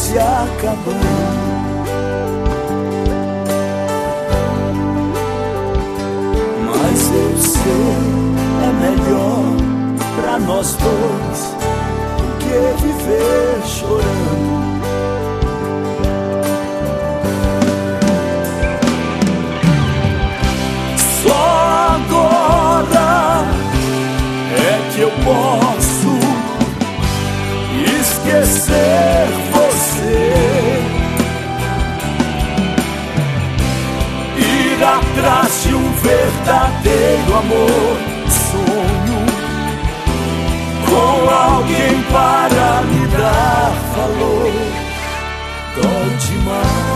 se acabando. Mas eu sei, é melhor pra nós dois do que viver chorando. Só agora é que eu posso esquecer você, ir atrás de um verdadeiro amor, sonho com alguém para me dar valor. Dói demais.